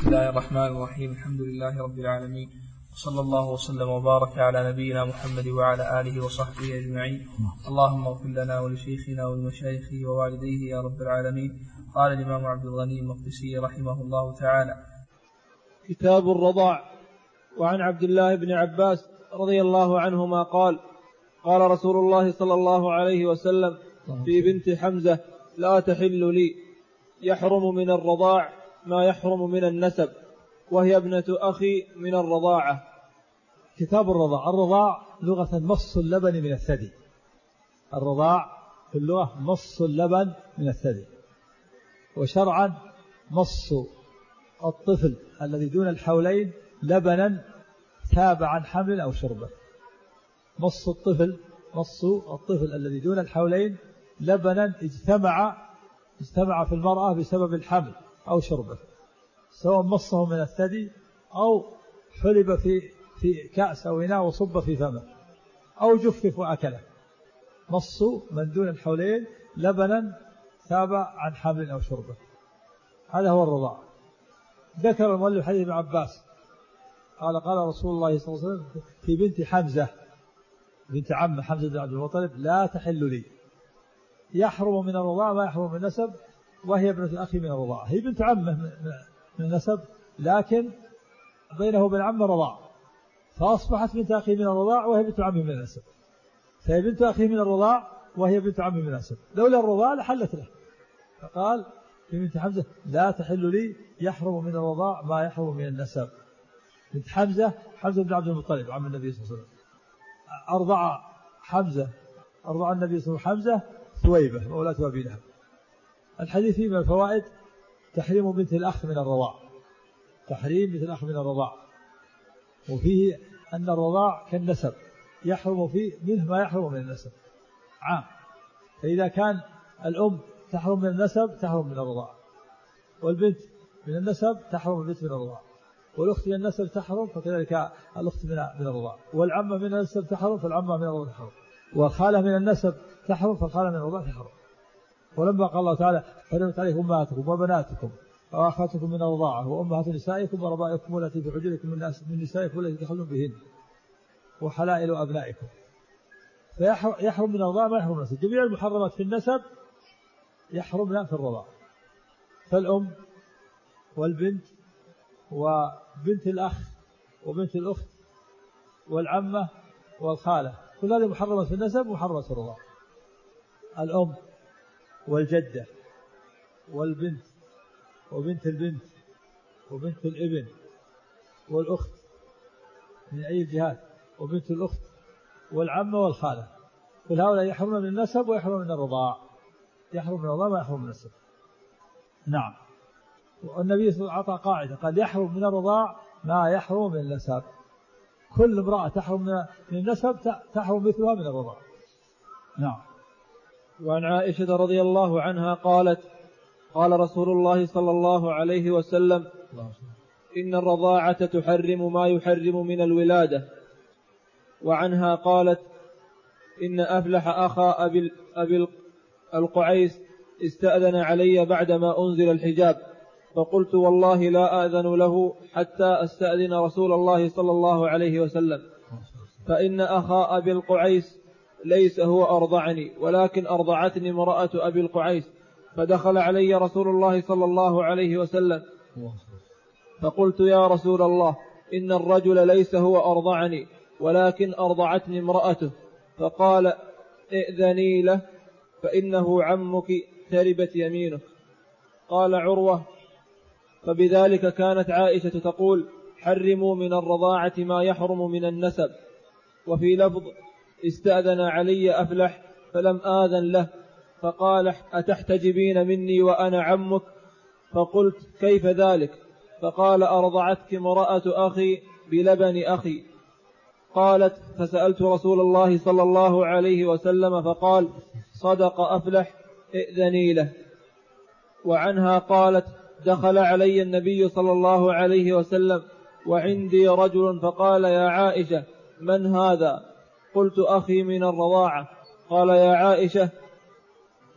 الله الرحمن الرحيم. الحمد لله رب العالمين، وصلى الله وسلم وبارك على نبينا محمد وعلى آله وصحبه أجمعين. اللهم اغفر لنا ولشيخنا ولمشايخه ووالديه يا رب العالمين. قال الإمام عبد الغني المقدسي رحمه الله تعالى: كتاب الرضاع. وعن عبد الله بن عباس رضي الله عنهما قال: قال رسول الله صلى الله عليه وسلم في بنت حمزة: لا تحل لي، يحرم من الرضاع ما يحرم من النسب، وهي ابنة أخي من الرضاعة. كتاب الرضاع. الرضاع لغة مص اللبن من الثدي. الرضاع في اللغة مص اللبن من الثدي، وشرعا مص الطفل الذي دون الحولين لبنا تاب عن حمل أو شربه. مص الطفل الذي دون الحولين لبنا اجتمع في المرأة بسبب الحمل أو شربه، سواء مصه من الثدي أو حلب في كأس أو إناء وصب في فمه أو جفف وأكله. مص من دون الحولين لبنا تاب عن حمل أو شربه، هذا هو الرضاع. ذكر المؤلف حديث ابن عباس قال: قال رسول الله صلى الله عليه وسلم في بنت حمزة بنت عم حمزة بن عبد المطلب: لا تحل لي، يحرم من الرضاع ما يحرم من النسب، وهي ابنة أخي من الرضاع. هي بنت عمه من النسب، لكن بينه وبين عمه رضاع، فأصبحت بنت أخي من الرضاع وهي بنت عمه من النسب. فهي بنت أخي من الرضاع وهي بنت عمه من النسب، لولا الرضاع لحلت له. فقال في بنت حمزة: لا تحل لي، يحرم من الرضاع ما يحرم من النسب. بنت حمزة بن عبد المطلب عم النبي صلى الله عليه وسلم. أرضع النبي صلى الله عليه وسلم حمزة ثويبة مولاة أبي لهب. الحديث فيه من الفوائد تحريم بنت الأخ من الرضاع، تحريم بنت الأخ من الرضاع، وفيه أن الرضاع كالنسب يحرم فيه منه ما يحرم من النسب عام. فإذا كان الأم تحرم من النسب تحرم من الرضاع، والبنت من النسب تحرم البنت من الرضاع، والأخت من النسب تحرم فكذلك الأخت من الرضاع، والعمة من النسب تحرم فالعمة من الرضاع تحرم، والخالة من النسب تحرم فالخالة من الرضاع تحرم. ولما قال الله تعالى: حرمت عليكم أمهاتكم وبناتكم وأخواتكم من الرضاعة وأمهات نسائكم وربائكم التي في حجوركم من نسائكم التي تدخلون بهن وحلائل أبنائكم، فيحرم من الرضاعة ما يحرم من النسب. جميع المحرمات في النسب يحرمنا في الرضاعة، فالأم والبنت وبنت الأخ وبنت الأخت والعمة والخالة، كل هذه محرمة في النسب ومحرمة في الرضاعة. الأم والجدة والبنت وبنت البنت وبنت الابن والأخت من أي الجهات وبنت الأخت والعمة والخالة، كل هؤلاء يحرمون من النسب ويحرمون من الرضاع، يحرم من الرضاع ما يحرم من النسب. نعم. والنبي صلى الله عليه وسلم أعطى قاعدة قال: يحرم من الرضاع ما يحرم من النسب. كل امرأة تحرم من النسب تحرم مثلها من الرضاع. نعم. وعن عائشة رضي الله عنها قالت: قال رسول الله صلى الله عليه وسلم: إن الرضاعة تحرم ما يحرم من الولادة. وعنها قالت: إن أفلح أخا أبي القعيس استأذن علي بعدما أنزل الحجاب، فقلت: والله لا آذن له حتى أستأذن رسول الله صلى الله عليه وسلم، فإن أخا أبي القعيس ليس هو أرضعني، ولكن أرضعتني امرأة أبي القعيس. فدخل علي رسول الله صلى الله عليه وسلم، فقلت: يا رسول الله، إن الرجل ليس هو أرضعني، ولكن أرضعتني امرأته. فقال: ائذني له فإنه عمك تربت يمينك. قال عروة: فبذلك كانت عائشة تقول: حرموا من الرضاعة ما يحرم من النسب. وفي لفظ: استأذن علي أفلح فلم آذن له، فقال: أتحتجبين مني وأنا عمك؟ فقلت: كيف ذلك؟ فقال: أرضعتك امرأة أخي بلبن أخي. قالت: فسألت رسول الله صلى الله عليه وسلم فقال: صدق أفلح، ائذني له. وعنها قالت: دخل علي النبي صلى الله عليه وسلم وعندي رجل فقال: يا عائشة، من هذا؟ قلت: أخي من الرضاعة. قال: يا عائشة،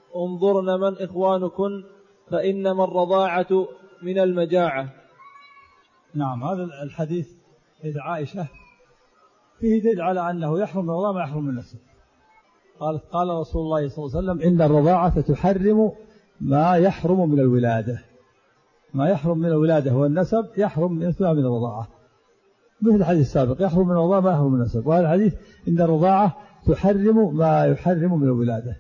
انظرن من إخوانكن، فإنما الرضاعة من المجاعة. نعم. هذا الحديث إذا عائشة فيه دليل على أنه يحرم من الرضاعة ما يحرم من النسب. قالت قال رسول الله صلى الله عليه وسلم إن الرضاعة تحرم ما يحرم من الولادة. ما يحرم من الولادة هو النسب، يحرم مثلها من الرضاعة، مثل الحديث السابق يحرم من الرضاعة ما يحرم من النسب. وهذا الحديث إن الرضاعة تحرم ما يحرم من الولادة.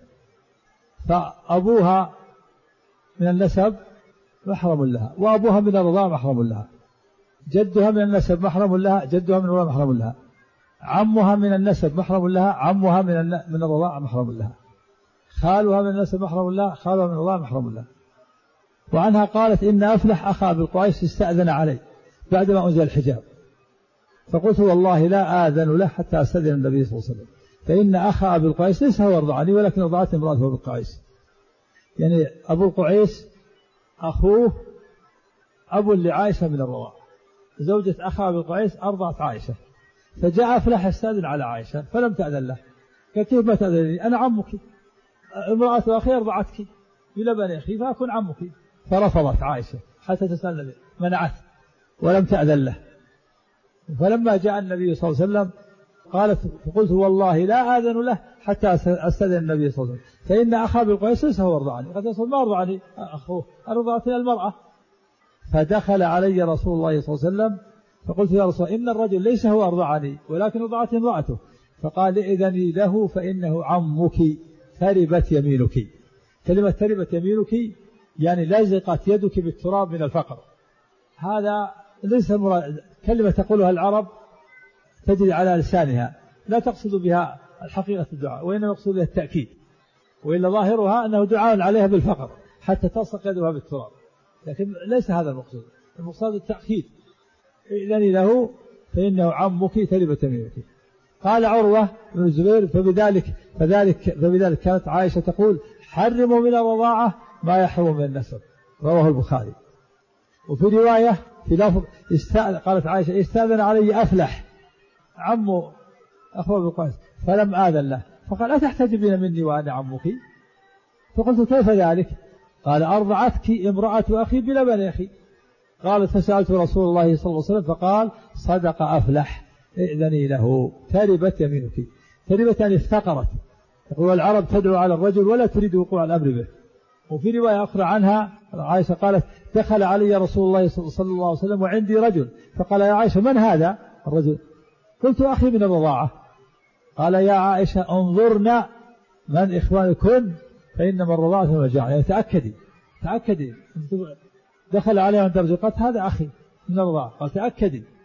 فأبوها من النسب محرم لها، وأبوها من الرضاعة محرم لها، جدها من النسب محرم لها، جدها من الرضاعة محرم لها، عمها من النسب محرم لها، عمها من الرضاعة محرم لها، خالها من النسب محرم لها، خالها من الرضاعة محرم لها. وعنها قالت إن أفلح أخا أبي القعيس استأذن علي بعدما أنزل الحجاب، فقلت والله لا آذن له حتى أستأذن النبي صلى الله عليه وسلم، فإن أخا أبي القعيس ليس هو يرضعني ولكن رضعت امرأته أبي القعيس. يعني أبو القعيس أخوه أبو لعائشة من الرضاعة، زوجة أخا أبي القعيس أرضعت عائشة، فجاء أفلح يستأذن على عائشة فلم تأذن له، قال كيف ما تأذنني أنا عمك، امرأة أخي أرضعتك بلبن أخي فأكون عمك. فرفضت عائشة حتى تسأل النبي، منعت ولم تأذن له. فلما جاء النبي صلى الله عليه وسلم قالت فقلت والله لا آذن له حتى أستأذن النبي صلى الله عليه وسلم، فإن أخا أبي القعيس ليس هو أرضعني، قد يصل ما أرضعني أخوه، أرضعتني المرأة. فدخل علي رسول الله صلى الله عليه وسلم فقلت يا رسول الله إن الرجل ليس هو أرضعني ولكن أرضعتني امرأته، فقال إذني له فإنه عمك تربت يمينك. كلمة تربت يمينك يعني لزقت يدك بالتراب من الفقر. هذا ليس كلمة تقولها العرب تجري على لسانها، لا تقصد بها الحقيقة الدعاء، وإنما يقصد بها التأكيد، وإلا ظاهرها أنه دعاء عليها بالفقر حتى تصق يدها بالتراب، لكن ليس هذا المقصود، المقصود التأكيد. إذن له فإنه عمك تربت يمينك. قال عروة بن الزبير فبذلك كانت عائشة تقول حرموا من الرضاعة ما يحرم من النسب، رواه البخاري. وفي رواية في لفظ قالت عائشة استأذن علي أفلح عم أخوه أبي القعيس فلم آذن له، فقال أتحتجبين مني وأنا عمك؟ فقلت كيف ذلك؟ قال أرضعتك امرأة أخي بلبن أخي. قالت فسألت رسول الله صلى الله عليه وسلم فقال صدق أفلح إذني له تربت يمينك. تربت يعني افتقرت، يقول العرب تدعو على الرجل ولا تريد وقوع الأمر به. وفي رواية أخرى عنها عائشة قالت دخل علي رسول الله صلى الله عليه وسلم وعندي رجل، فقال يا عائشة من هذا الرجل؟ قلت أخي من الرضاعة. قال يا عائشة انظرنا من إخوانكن فإنما الرضاعة والمجاعة، يعني تأكدي. دخل علي عند رجل قالت هذا أخي من الرضاعة، قال تأكدي